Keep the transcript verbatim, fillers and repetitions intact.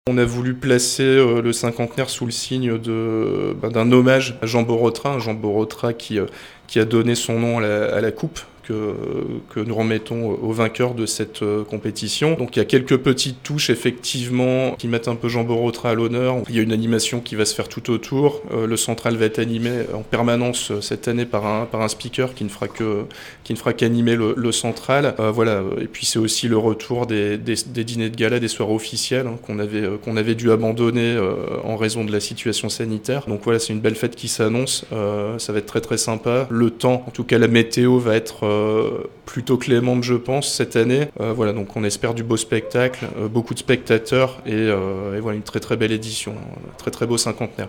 On a voulu placer euh, le cinquantenaire sous le signe de, ben, d'un hommage à Jean Borotra, un Jean Borotra qui, euh, qui a donné son nom à la, à la coupe que, que nous remettons aux vainqueurs de cette euh, compétition. Donc il y a quelques petites touches effectivement qui mettent un peu Jean Borotra à l'honneur. Il y a une animation qui va se faire tout autour. Euh, le central va être animé en permanence cette année par un, par un speaker qui ne fera que, qui ne fera qu'animer le, le central. Euh, voilà. Et puis c'est aussi le retour des, des, des dîners de gala, des soirées officielles hein, qu'on avait, euh, qu'on avait dû abandonner euh, en raison de la situation sanitaire. Donc voilà, c'est une belle fête qui s'annonce. Euh, ça va être très très sympa. Le temps, en tout cas la météo va être euh, plutôt clémente je pense cette année. Euh, voilà, donc on espère du beau spectacle, euh, beaucoup de spectateurs et, euh, et voilà une très très belle édition, un très très beau cinquantenaire.